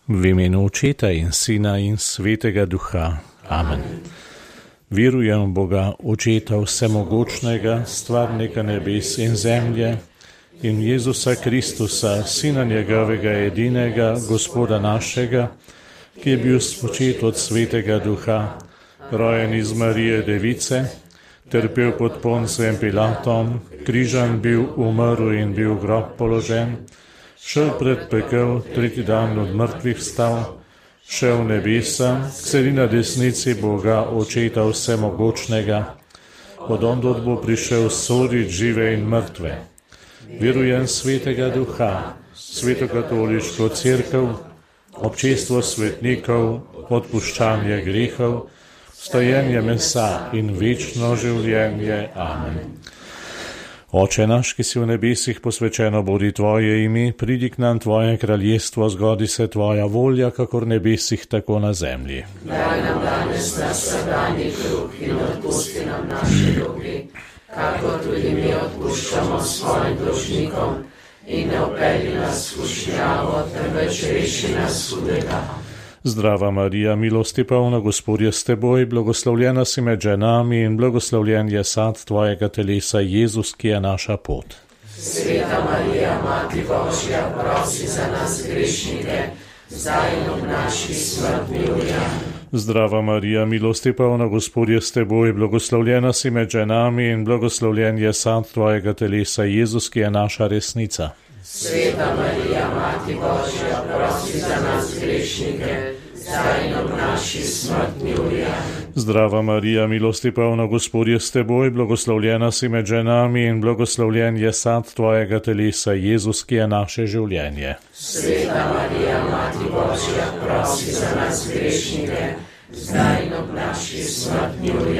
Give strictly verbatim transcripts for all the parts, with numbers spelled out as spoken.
V imenu Očeta in Sina in Svetega Duha. Amen. Verujem v Boga, Očeta vsemogočnega, stvarnika nebes in zemlje, in Jezusa Kristusa, Sina njegovega edinega, Gospoda našega, ki je bil spočet od Svetega Duha, rojen iz Marije Device, trpel pod Poncijem Pilatom, križan bil, umrl in bil v grob položen, šel pred pekel, tretji dan od mrtvih vstal, šel v nebesa, sedi na desnici Boga, Očeta vsemogočnega, od ondod bo prišel sodit žive in mrtve. Verujem Svetega Duha, Svetokatoliško cerkev, občestvo svetnikov, odpuščanje grehov, stojenje mesa in večno življenje. Amen. Oče naš, ki si v nebesih, posvečeno bodi tvoje ime, pridi k nam tvoje kraljestvo, zgodi se tvoja volja, kakor v nebesih, tako na zemlji. Daj nam danes naš vsakdanji kruh in odpusti nam naše dolge, kakor tudi mi odpuščamo svojim dolžnikom, in ne vpelji nas v skušnjavo, temveč reši nas hudega. Zdrava Marija, milosti polna, Gospod je s teboj, blagoslovljena si med ženami in blagoslovljen je sad tvojega telesa, Jezus, ki je naša pot. Sveta Marija, Mati Božja, prosi za nas grešnike, zdaj in ob naši smrtni uri. Zdrava Marija, milosti polna, Gospod je s teboj, blagoslovljena si med ženami in blagoslovljen je sad tvojega telesa, Jezus, ki je naša resnica. Sveta Marija, Mati Božja, prosi za nas grešnike, zdaj in ob naši smrtni uri. Zdrava Marija, milosti polna, Gospod je s teboj, blagoslovljena si med ženami in blagoslovljen je sad tvojega telesa, Jezus, ki je naše življenje. Sveta Marija, Mati Božja, prosi za nas grešnike, zdaj in ob naši smrtni uri.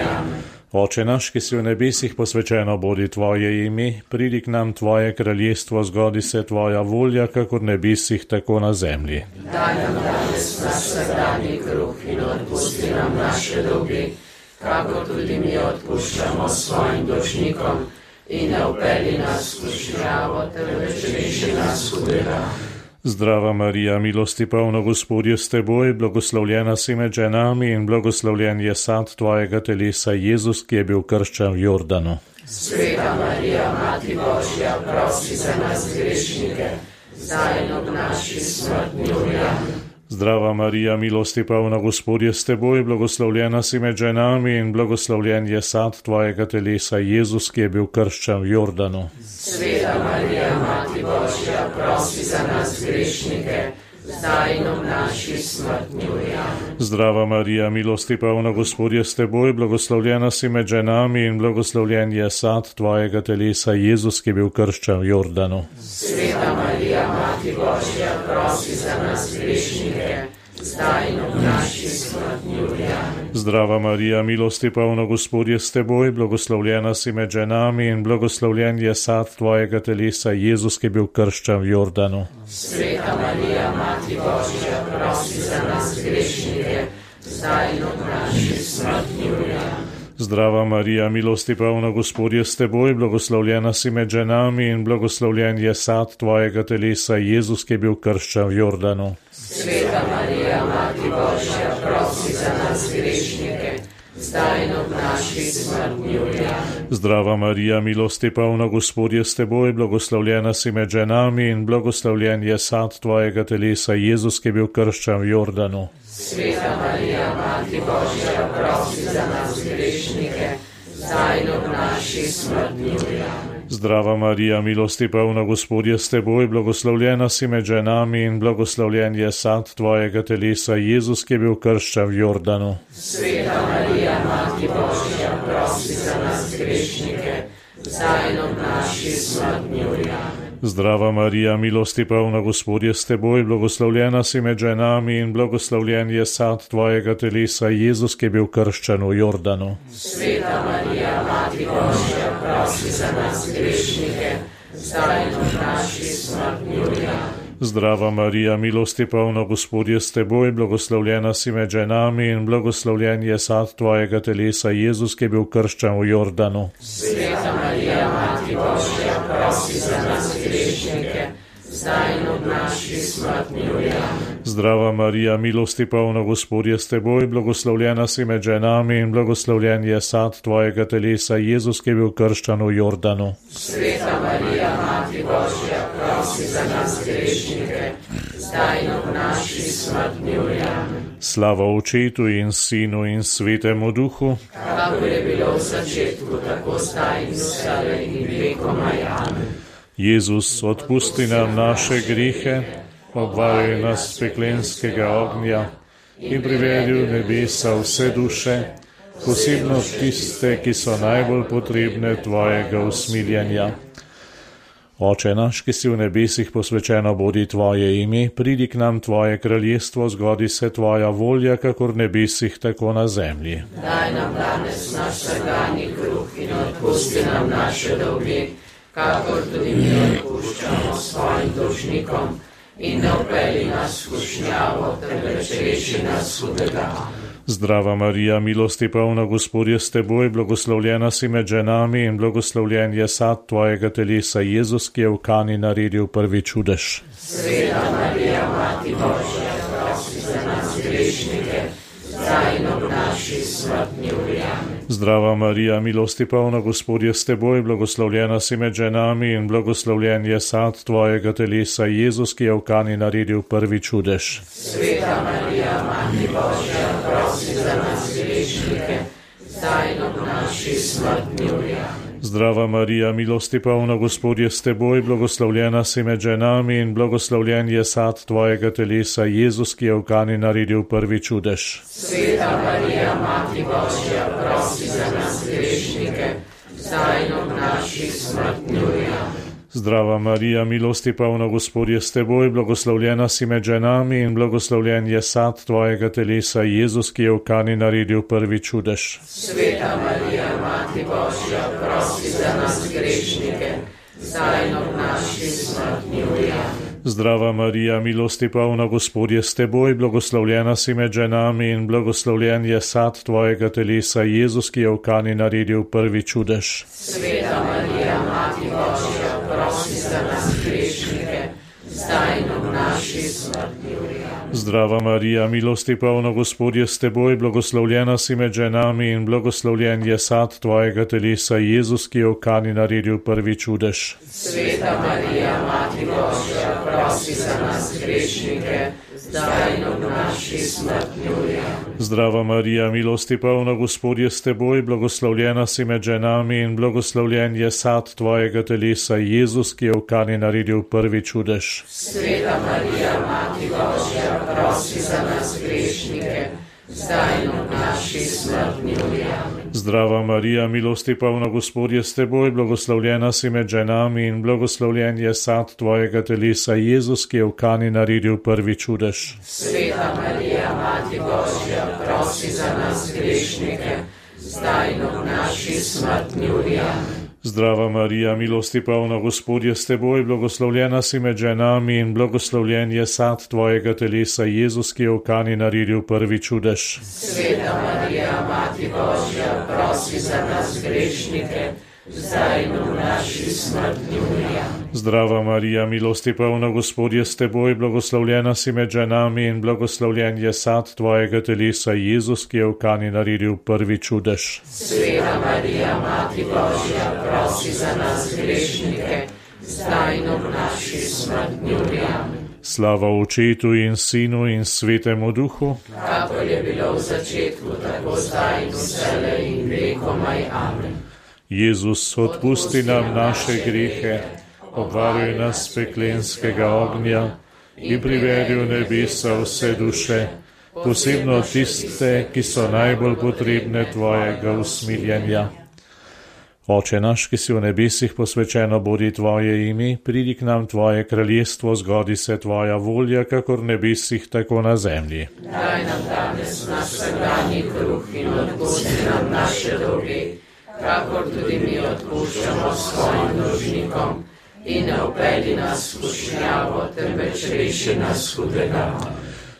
Oče naš, ki si v nebesih, posvečeno bodi tvoje ime, pridi k nam tvoje kraljestvo, zgodi se tvoja volja, kakor v nebesih, tako na zemlji. Daj nam danes naš vsakdanji kruh in odpusti nam naše dolge, kakor tudi mi odpuščamo svojim dolžnikom, in ne vpelji nas v skušnjavo, temveč reši nas hudega. Zdrava Marija, milosti polna, Gospod je s teboj, blagoslovljena si med ženami in blagoslovljen je sad tvojega telesa, Jezus, ki je bil krščen v Jordanu. Sveta Marija, Mati Božja, prosi za nas grešnike, zdaj in ob naši smrtni uri. Zdrava Marija, milosti polna, Gospod je s teboj, blagoslovljena si med ženami in blagoslovljen je sad tvojega telesa, Jezus, ki je bil krščen v Jordanu. Sveta Marija, Mati Božja, prosi za nas grešnike, zdaj in ob naši smrtni uri. Zdrava Marija, milosti polna, Gospod je s teboj, blagoslovljena si med ženami in blagoslovljen je sad tvojega telesa, Jezus, ki je bil krščen v Jordanu. Sveta Marija, Mati Božja, prosi za nas grešnike, zdaj in ob naši smrtni uri. Zdrava Marija, milosti polna, Gospod je s teboj, blagoslovljena si med ženami in blagoslovljen je sad tvojega telesa, Jezus, ki je bil krščen v Jordanu. Sveta Marija, Mati Božja, prosi za nas grešnike, zdaj in ob naši smrtni uri. Zdrava Marija, milosti polna, Gospod je s teboj, blagoslovljena si med ženami in blagoslovljen je sad tvojega telesa, Jezus, ki je bil krščen v Jordanu. Sveta Marija, Mati Božja, prosi za nas grešnike, zdaj in ob naši smrtni uri. Zdrava Marija, milosti polna, Gospod je s teboj, blagoslovljena si med ženami in blagoslovljen je sad tvojega telesa, Jezus, ki je bil krščen v Jordanu. Sveta Marija, Mati Božja, prosi za nas grešnike, zdaj in ob naši smrtni uri. Zdrava Marija, milosti polna, Gospod je s teboj, blagoslovljena si med ženami in blagoslovljen je sad tvojega telesa, Jezus, ki je bil krščen v Jordanu. Sveta Marija, Mati Božja, prosi za nas grešnike, zdaj in ob naši smrtni uri. Zdrava Marija, milosti polna, Gospod je s teboj, blagoslovljena si med ženami in blagoslovljen je sad tvojega telesa, Jezus, ki je bil krščen v Jordanu. Sveta Marija, Mati Božja, prosi za nas grešnike, zdaj in ob naši smrtni uri. Zdrava Marija, milosti polna, Gospod je s teboj, blagoslovljena si med ženami in blagoslovljen je sad tvojega telesa, Jezus, ki je bil krščen v Jordanu. Sveta Marija, Mati Božja, prosi za nas grešnike, zdaj in ob naši smrtni uri. Amen. Zdrava Marija, milosti polna, Gospod je s teboj, blagoslovljena si med ženami in blagoslovljen je sad tvojega telesa, Jezus, ki je bil krščan v Jordanu. Sveta Marija, Mati Božja, prosi za nas grešnike, zdaj in ob naši smrtni uri. Amen. Slava Očetu in Sinu in Svetemu Duhu, kakor je bilo v začetku, tako zdaj in vselej in vekomaj. Amen. Jezus, odpusti nam naše grehe, obvaruj nas peklenskega ognja in privedi v nebesa vse duše, posebno tiste, ki so najbolj potrebne tvojega usmiljenja. Oče naš, ki si v nebesih, posvečeno bodi tvoje ime, pridi k nam tvoje kraljestvo, zgodi se tvoja volja, kakor v nebesih, tako na zemlji. Daj nam danes naš vsakdanji kruh in odpusti nam naše dolge, kakor tudi mi odpuščamo svojim dolžnikom, in ne vpelji nas v skušnjavo, temveč reši nas hudega. Zdrava Marija, milosti polna, Gospod je s teboj, blagoslovljena si med ženami in blagoslovljen je sad tvojega telesa, Jezus, ki je v Kani naredil prvi čudež. Sveta Marija, Mati Božja, prosi za nas grešnike, zdaj in ob naši smrtni uri. Amen. Zdrava Marija, milosti polna, Gospod je s teboj, blagoslovljena si med ženami in blagoslovljen je sad tvojega telesa, Jezus, ki je v Kani naredil prvi čudež. Sveta Marija, Mati Božja, prosi za nas grešnike, zdaj in ob naši smrtni uri. Amen. Zdrava Marija, milosti polna, Gospod je s teboj, blagoslovljena si med ženami in blagoslovljen je sad tvojega telesa, Jezus, ki je v Kani naredil prvi čudež. Sveta Marija, Mati Božja, prosi za nas grešnike, zdaj in ob naši smrtni uri. Amen. Zdrava Marija, milosti polna, Gospod je s teboj, blagoslovljena si med ženami in blagoslovljen je sad tvojega telesa, Jezus, ki je v Kani naredil prvi čudež. Sveta Marija, Mati Božja, prosi za nas grešnike, zdaj in ob naši smrtni uri. Amen. Zdrava Marija, milosti polna, Gospod je s teboj, blagoslovljena si med ženami in blagoslovljen je sad tvojega telesa, Jezus, ki je v Kani naredil prvi čudež. Sveta Marija, Mati Božja, prosi za nas grešnike, zdaj in ob naši smrtni uri. Amen. Zdrava Marija, milosti polna, Gospod je s teboj, blagoslovljena si med ženami in blagoslovljen je sad tvojega telesa, Jezus, ki je v Kani naredil prvi čudež. Sveta Marija, Mati Božja, prosi za nas grešnike, zdaj in ob naši smrtni uri. Amen. Zdrava Marija, milosti polna, Gospod je s teboj, blagoslovljena si med ženami in blagoslovljen je sad tvojega telesa, Jezus, ki je v Kani naredil prvi čudež. Sveta Marija, Mati Božja, prosi za nas grešnike, zdaj in ob naši smrtni uri. Amen. Zdrava Marija, milosti polna, Gospod je s teboj, blagoslovljena si med ženami in blagoslovljen je sad tvojega telesa, Jezus, ki je v Kani naredil prvi čudež. Sveta Marija, Mati Božja, prosi za nas grešnike, zdaj in ob naši smrtni uri. Amen. Zdrava Marija, milosti polna, Gospod je s teboj, blagoslovljena si med ženami in blagoslovljen je sad tvojega telesa, Jezus, ki je v Kani naredil prvi čudež. Sveta Marija, Mati Božja, prosi za nas grešnike, zdaj in ob naši smrtni uri. Amen. Zdrava Marija, milosti polna, Gospod je s teboj, blagoslovljena si med ženami in blagoslovljen je sad tvojega telesa, Jezus, ki je v Kani naredil prvi čudež. Sveta Marija, Mati Božja, prosi za nas grešnike, zdaj in ob naši smrtni uri. Amen. Slava Očetu in Sinu in Svetemu Duhu, kakor je bilo v začetku, tako zdaj in vselej in vekomaj. Amen. Jezus, odpusti nam naše grehe, obvaruj nas peklenskega ognja in privedi v nebesa vse duše, posebno tiste, ki so najbolj potrebne tvojega usmiljenja. Oče naš, ki si v nebesih, posvečeno bodi tvoje ime, pridi k nam tvoje kraljestvo, zgodi se tvoja volja, kakor v nebesih, tako na zemlji. Daj nam danes naš vsakdanji kruh in odpusti nam naše dolge, kakor tudi mi odpuščamo svojim dolžnikom, in ne vpelji nas v skušnjavo, temveč reši nas hudega.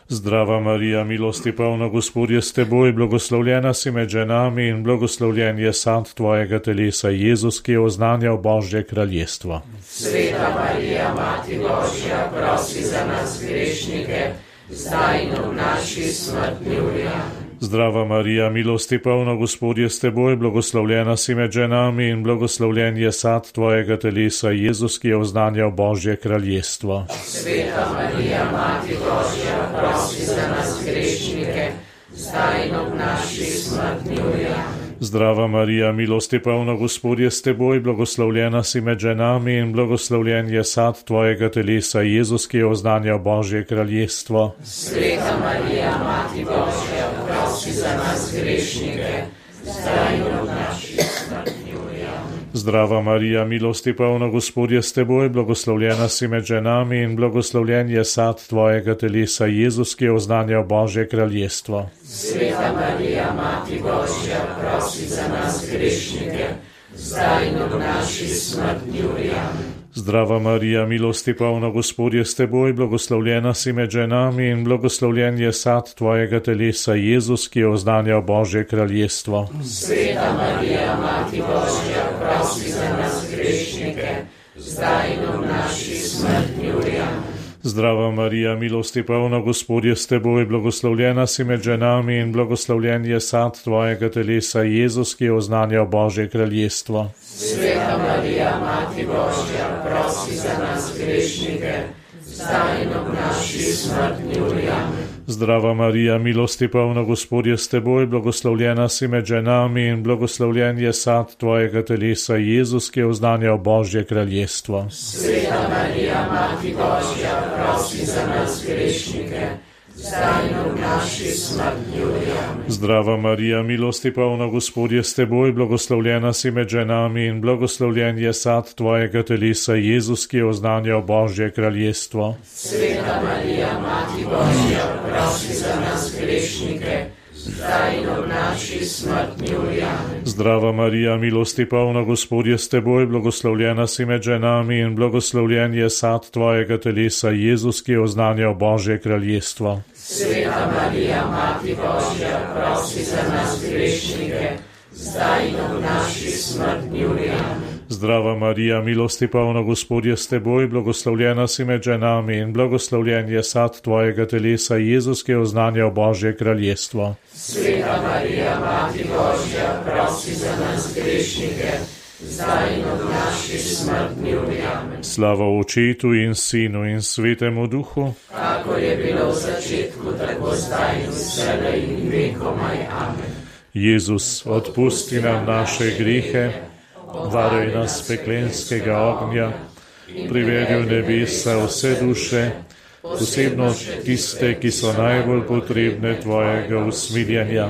Zdrava Marija, milosti polna, Gospod je s teboj, blagoslovljena si med ženami in blagoslovljen je sad tvojega telesa, Jezus, ki je oznanjal Božje kraljestvo. Sveta Marija, Mati Božja, prosi za nas grešnike, zdaj in v naši smrtni uri. Zdrava Marija, milosti polna, Gospod je s teboj, blagoslovljena si med ženami in blagoslovljen je sad tvojega telesa, Jezus, ki je oznanjal Božje kraljestvo. Sveta Marija, Mati Božja, prosi za nas grešnike, zdaj in v naši smrtni uri. Zdrava Marija, milosti polna, Gospod je s teboj, blagoslovljena si med ženami in blagoslovljen je sad tvojega telesa, Jezus, ki je oznanjal Božje kraljestvo. Sveta Marija, Mati Božja, prosi za nas grešnike, zdaj in v naši smrtni uri. Zdrava Marija, milosti polna, Gospod je s teboj, blagoslovljena si med ženami in blagoslovljen je sad tvojega telesa, Jezus, ki je oznanjal Božje kraljestvo. Sveta Marija, Mati Božja, prosi za nas grešnike, zdaj in v naši smrtni uri. Zdrava Marija, milosti polna, Gospod je s teboj, blagoslovljena si med ženami in blagoslovljen je sad tvojega telesa, Jezus, ki je oznanjal Božje kraljestvo. Sveta Marija, Mati Božja, prosi za nas grešnike, zdaj in v naši smrtni uri. Zdrava Marija, milosti polna, Gospod je s teboj, blagoslovljena si med ženami in blagoslovljen je sad tvojega telesa, Jezus, ki je oznanjal Božje kraljestvo. Sveta Marija, Mati Božja, prosi za nas grešnike, zdaj in v naši smrtni uri. Zdrava Marija, milosti polna, Gospod je s teboj, blagoslovljena si med ženami in blagoslovljen je sad tvojega telesa, Jezus, ki je oznanjal Božje kraljestvo. Sveta Marija, Mati Božja, prosi za nas grešnike, zdaj in v naši smrtni uri. Zdrava Marija, milosti polna, Gospod je s teboj, blagoslovljena si med ženami in blagoslovljen je sad tvojega telesa, Jezus, ki je oznanjal Božje kraljestvo. Sveta Marija, Mati Božja, prosi za nas grešnike, zdaj in v naši smrtni uri. Zdrava Marija, milosti polna, Gospod je s teboj, blagoslovljena si med ženami in blagoslovljen je sad tvojega telesa, Jezus, ki je oznanjal Božje kraljestvo. Sveta Marija, Mati Božja, prosi za nas grešnike, zdaj in v naši smrtni uri. Zdrava Marija, milosti polna, Gospod je s teboj, blagoslovljena si med ženami in blagoslovljen je sad tvojega telesa, Jezus, ki je oznanjal Božje kraljestvo. Sveta Marija, Mati Božja, prosi za nas grešnike, zdaj in v naši smrtni uri. Slava Očetu in Sinu in Svetemu Duhu, kakor je bilo v začetku, tako zdaj in vselej in vekomaj. Amen. Jezus, odpusti nam naše grehe, varuj nas peklenskega ognja, privedi v nebesa vse duše, posebno tiste, ki so najbolj potrebne tvojega usmiljenja.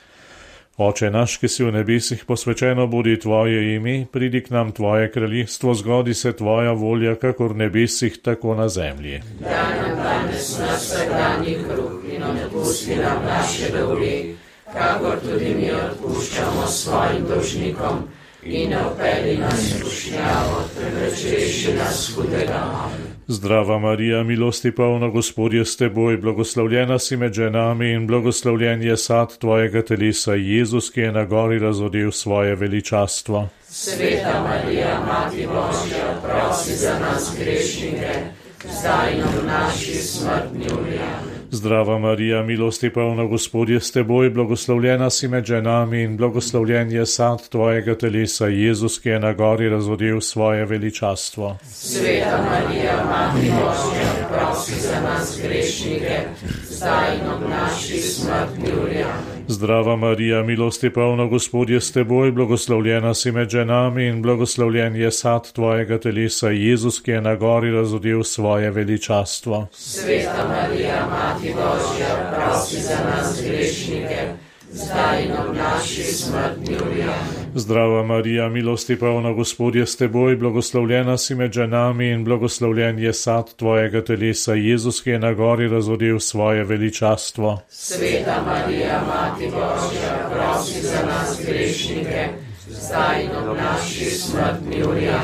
Oče naš, ki si v nebesih, posvečeno bodi tvoje ime, pridi k nam tvoje kraljestvo, zgodi se tvoja volja, kakor v nebesih, tako na zemlji. Daj nam danes naš vsakdanji kruh in odpusti nam naše dolge, kakor tudi mi odpuščamo svojim dolžnikom, in ne vpelji nas v skušnjavo, temveč reši nas hudega. Zdrava Marija, milosti polna, Gospod je s teboj, blagoslovljena si med ženami in blagoslovljen je sad tvojega telesa, Jezus, ki je na gori razodel svoje veličastvo. Sveta Marija, Mati Božja, prosi za nas grešnike, zdaj in v naši smrtni uri. Zdrava Marija, milosti polna, Gospod je s teboj, blagoslovljena si med ženami in blagoslovljen je sad tvojega telesa, Jezus, ki je na gori razodel svoje veličastvo. Sveta Marija, Mati Božja, prosi za nas grešnike, zdaj in v naši smrtni uri. Zdrava Marija, milosti polna, Gospod je s teboj, blagoslovljena si med ženami in blagoslovljen je sad tvojega telesa, Jezus, ki je na gori razodel svoje veličastvo. Sveta Marija, Mati Božja, prosi za nas grešnike, zdaj in v naši smrtni uri. Zdrava Marija, milosti polna, Gospod je s teboj, blagoslovljena si med ženami in blagoslovljen je sad tvojega telesa, Jezus, ki je na gori razodel svoje veličastvo. Sveta Marija, Mati Božja, prosi za nas grešnike, zdaj in v naši smrtni uri.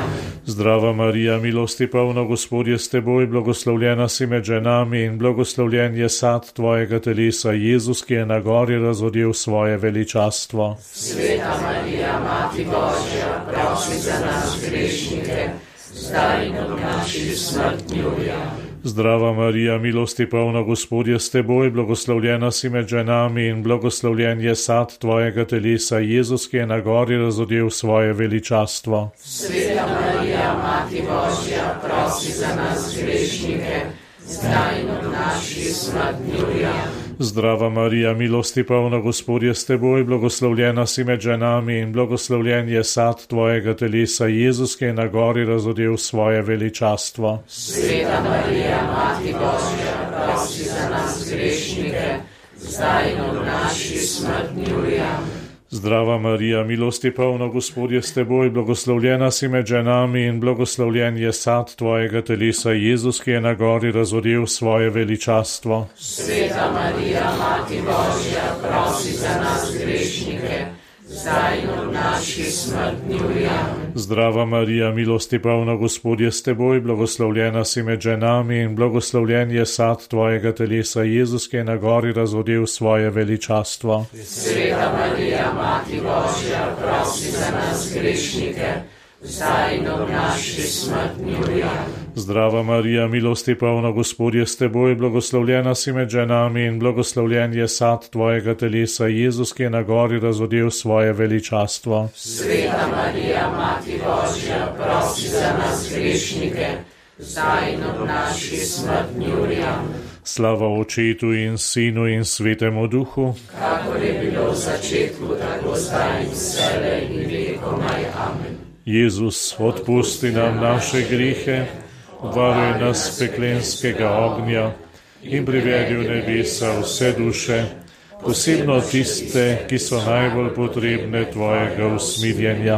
Zdrava Marija, milosti polna, Gospod je s teboj, blagoslovljena si med ženami in blagoslovljen je sad tvojega telesa, Jezus, ki je na gori razodel svoje veličastvo. Sveta Marija, Mati Božja, prosi za nas grešnike, zdaj in ob naši smrtni uri. Zdrava Marija, milosti polna, Gospod je s teboj, blagoslovljena si med ženami in blagoslovljen je sad tvojega telesa, Jezus, ki je na gori razodel svoje veličastvo. Sveta Marija, Mati Božja, prosi za nas grešnike, zdaj in ob naši smrtni uri. Zdrava Marija, milosti polna, Gospod je s teboj, blagoslovljena si med ženami in blagoslovljen je sad tvojega telesa, Jezus, ki je na gori razodel svoje veličastvo. Sveta Marija, Mati Božja, prosi za nas grešnike, zdaj in ob naši smrtni uri. Zdrava Marija, milosti polna, Gospod je s teboj, blagoslovljena si med ženami in blagoslovljen je sad tvojega telesa, Jezus, ki je na gori razodel svoje veličastvo. Sveta Marija, Mati Božja, prosi za nas grešnike, zdaj in ob naši smrtni uri. Zdrava Marija, milosti polna, Gospod je s teboj, blagoslovljena si med ženami in blagoslovljen je sad tvojega telesa, Jezus, ki je na gori razodel svoje veličastvo. Sveta Marija, Mati Božja, prosi za nas grešnike, zdaj in ob naši smrtni uri. Zdrava Marija, milosti polna, Gospod je s teboj, blagoslovljena si med ženami in blagoslovljen je sad tvojega telesa, Jezus, ki je na gori razodel svoje veličastvo. Sveta Marija, Mati Božja, prosi za nas grešnike, zdaj in ob naši smrtni uri. Slava Očetu in Sinu in Svetemu Duhu, kakor je bilo v začetku, tako zdaj in vselej in vekomaj. Amen. Jezus, odpusti nam naše grehe, varuj nas peklenskega ognja in privedi v nebesa vse duše, posebno tiste, ki so najbolj potrebne tvojega usmiljenja.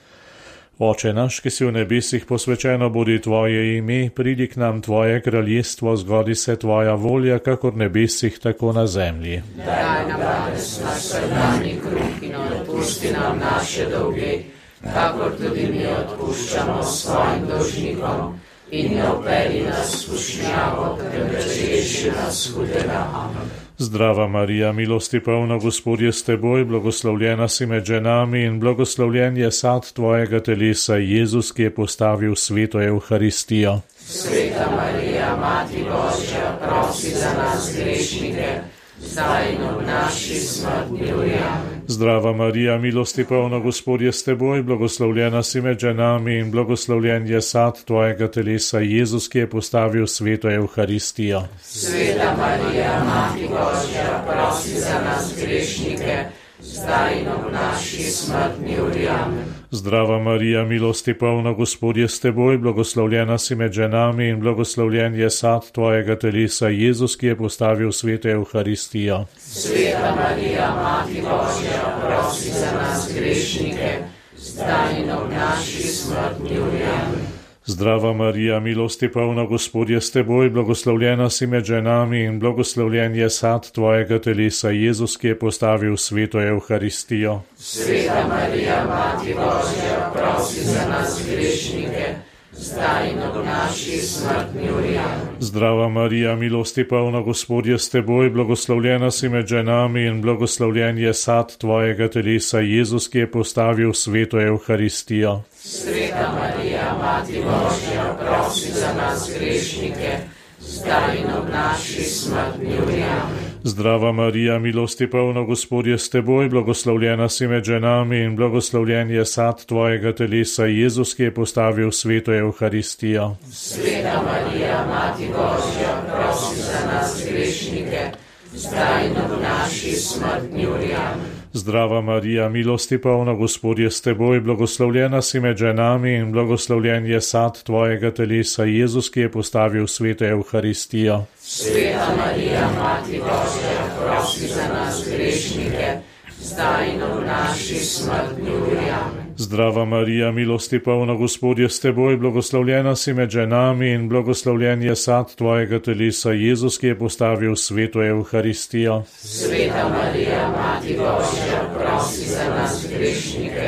Oče naš, ki si v nebesih, posvečeno bodi tvoje ime, pridi k nam tvoje kraljestvo, zgodi se tvoja volja, kakor v nebesih, tako na zemlji. Daj nam danes naš vsakdanji kruh in odpusti nam naše dolge, kakor tudi mi odpuščamo svojim dolžnikom, in ne vpelji nas v skušnjavo, temveč reši nas hudega. Amen. Zdrava Marija, milosti polna, Gospod je s teboj, blagoslovljena si med ženami in blagoslovljen je sad tvojega telesa, Jezus, ki je postavil sveto Evharistijo. Sveta Marija, Mati Božja, prosi za nas grešnike, zdaj in ob naši smrtni uri. Zdrava Marija, milosti polna, Gospod je s teboj, blagoslovljena si med ženami in blagoslovljen je sad tvojega telesa, Jezus, ki je postavil sveto Evharistijo. Sveta Marija, Mati Božja, prosi za nas grešnike, zdaj in ob naši smrtni uri. Zdrava Marija, milosti polna, Gospod je s teboj, blagoslovljena si med ženami in blagoslovljen je sad tvojega telesa, Jezus, ki je postavil sveto Evharistijo. Sveta Marija, Mati Božja, prosi za nas grešnike, zdaj in ob naši smrtni uri. Zdrava Marija, milosti polna, Gospod je s teboj, blagoslovljena si med ženami in blagoslovljen je sad tvojega telesa, Jezus, ki je postavil sveto Evharistijo. Sveta Marija, Mati Božja, prosi za nas grešnike, zdaj in ob naši smrtni uri. Zdrava Marija, milosti polna, Gospod je s teboj, blagoslovljena si med ženami in blagoslovljen je sad tvojega telesa, Jezus, ki je postavil sveto Evharistijo. Sveta Marija, Mati Božja, prosi za nas grešnike, zdaj in ob naši smrtni uri. Zdrava Marija, milosti polna, Gospod je s teboj, blagoslovljena si med ženami in blagoslovljen je sad tvojega telesa, Jezus, ki je postavil sveto Evharistijo. Sveta Marija, Mati Božja, prosi za nas grešnike, zdaj in ob naši smrtni uri. Zdrava Marija, milosti polna, Gospod je s teboj, blagoslovljena si med ženami in blagoslovljen je sad tvojega telesa, Jezus, ki je postavil sveto Evharistijo. Sveta Marija, Mati Božja, prosi za nas grešnike, zdaj in ob naši smrtni uri. Zdrava Marija, milosti polna, Gospod je s teboj, blagoslovljena si med ženami in blagoslovljen je sad tvojega telesa, Jezus, ki je postavil sveto Evharistijo. Sveta Marija, Mati Božja, prosi za nas grešnike,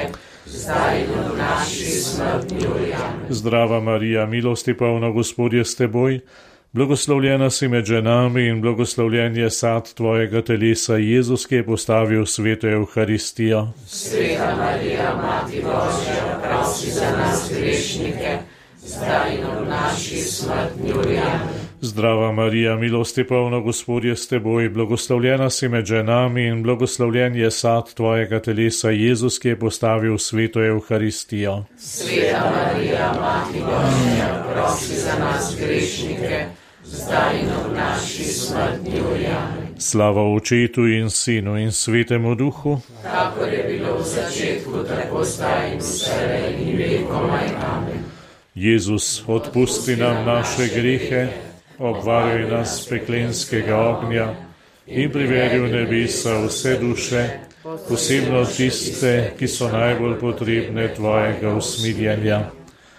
zdaj in v naši smrtni uri. Amen. Zdrava Marija, milosti polna, Gospod je s teboj, blagoslovljena si med ženami in blagoslovljen je sad tvojega telesa, Jezus, ki je postavil sveto Evharistijo. Sveta Marija, Mati Božja, prosi za nas grešnike, zdaj in v naši smrtni uri. Amen. Zdrava Marija, milosti polna, Gospod je s teboj, blagoslovljena si med ženami in blagoslovljen je sad tvojega telesa, Jezus, ki je postavil sveto Evharistijo. Sveta Marija, Mati Božja, prosi za nas grešnike, zdaj in v naši smrtni uri. Amen. Slava Očetu in Sinu in Svetemu Duhu, kakor je bilo v začetku, tako zdaj in vselej in vekomaj. Amen. Jezus, odpusti nam naše grehe, obvaruj nas peklenskega ognja in privedi v nebesa vse duše, posebno tiste, ki so najbolj potrebne tvojega usmiljenja.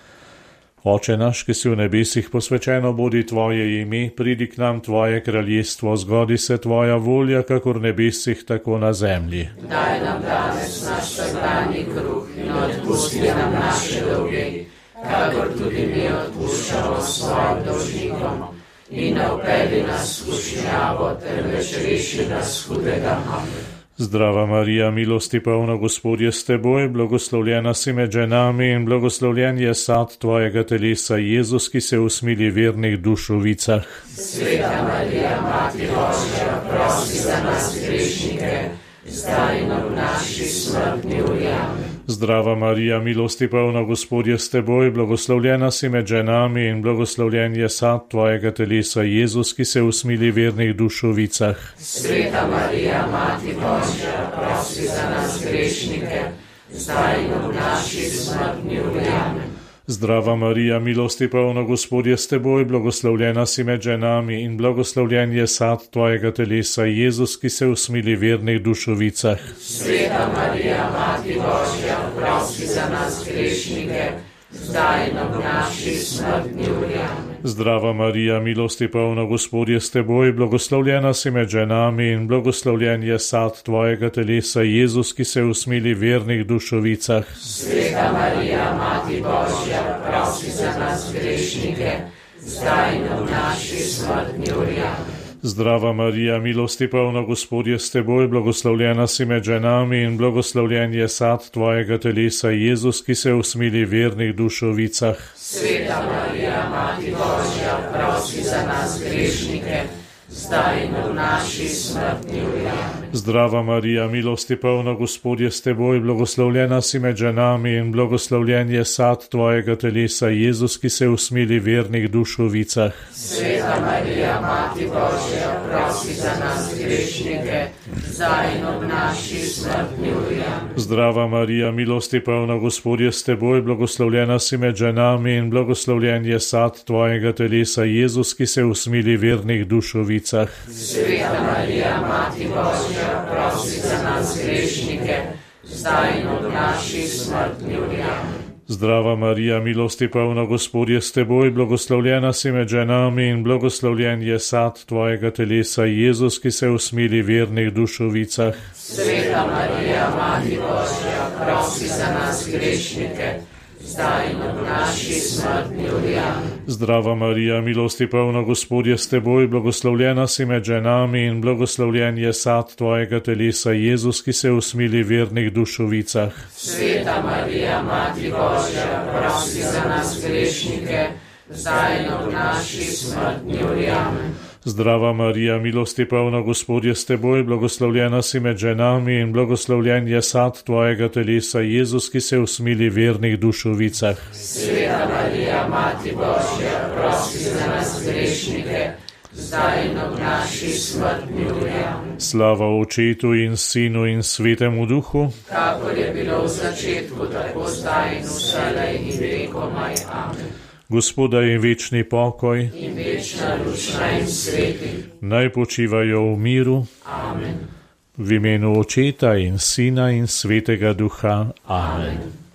Oče naš, ki si v nebesih, posvečeno bodi tvoje ime, pridi k nam tvoje kraljestvo, zgodi se tvoja volja, kakor v nebesih, tako na zemlji. Daj nam danes naš vsakdanji kruh in odpusti nam naše dolge, kakor tudi mi odpuščamo svojim dolžnikom. In ne vpelji nas v skušnjavo, temveč reši nas hudega. Amen. Zdrava Marija, milosti polna, Gospod je s teboj, blagoslovljena si med ženami in blagoslovljen je sad tvojega telesa, Jezus, ki se usmili vernih duš v vicah. Sveta Marija, Mati Božja, prosi za nas grešnike, zdaj in v naši smrtni uri. Amen. Zdrava Marija, milosti polna, Gospod je s teboj, blagoslovljena si med ženami in blagoslovljen je sad tvojega telesa, Jezus, ki se usmili vernih duš v vicah. Sveta Marija, Mati Božja, prosi za nas grešnike, zdaj in v naši smrtni uri. Amen. Zdrava Marija, milosti polna, Gospod je s teboj, blagoslovljena si med ženami in blagoslovljen je sad tvojega telesa, Jezus, ki se usmili vernih duš v vicah. Sveta Marija, Mati Božja, prosi za nas grešnike, zdaj in v naši smrtni uri. Amen. Zdrava Marija, milosti polna, Gospod je s teboj, blagoslovljena si med ženami in blagoslovljen je sad tvojega telesa, Jezus, ki se usmili vernih duš v vicah. Sveta Marija, Mati Božja, prosi za nas grešnike, zdaj in v naši smrtni uri. Amen. Zdrava Marija, milosti polna, Gospod je s teboj, blagoslovljena si med ženami in blagoslovljen je sad tvojega telesa, Jezus, ki se usmili vernih duš v vicah. Sveta Marija, Mati Božja, prosi za nas grešnike, zdaj in v naši smrtni uri. Amen. Zdrava Marija, milosti polna, Gospod je s teboj, blagoslovljena si med ženami in blagoslovljen je sad tvojega telesa, Jezus, ki se usmili vernih duš v vicah. Sveta Marija, Mati Božja, prosi za nas grešnike, zdaj in v naši smrtni uri. Amen. Zdrava Marija, milosti polna, Gospod je s teboj, blagoslovljena si med ženami in blagoslovljen je sad tvojega telesa, Jezus, ki se usmili vernih duš v vicah. Sveta Marija, Mati Božja, prosi za nas grešnike, zdaj in v naši smrtni uri. Amen. Zdrava Marija, milosti polna, Gospod je s teboj, blagoslovljena si med ženami in blagoslovljen je sad tvojega telesa, Jezus, ki se usmili vernih duš v vicah. Sveta Marija, Mati Božja, prosi za nas grešnike, zdaj in v naši smrtni uri. Amen. Zdrava Marija, milosti polna, Gospod je s teboj, blagoslovljena si med ženami in blagoslovljen je sad tvojega telesa, Jezus, ki se usmili vernih duš v vicah. Sveta Marija, Mati Božja, prosi za nas grešnike, zdaj in v naši smrtni uri. Amen. Zdrava Marija, milosti polna, Gospod je s teboj, blagoslovljena si med ženami in blagoslovljen je sad tvojega telesa, Jezus, ki se usmili vernih duš v vicah. Sveta Marija, Mati Božja, prosi za nas grešnike, zdaj in v naši smrtni uri. Amen. Slava Očetu in Sinu in Svetemu Duhu, kakor je bilo v začetku, tako zdaj in vselej in vekomaj. Amen. Gospoda in večni pokoj in večna duša in sveti naj počivajo v miru. Amen. V imenu Očeta in Sina in Svetega Duha. Amen. Amen.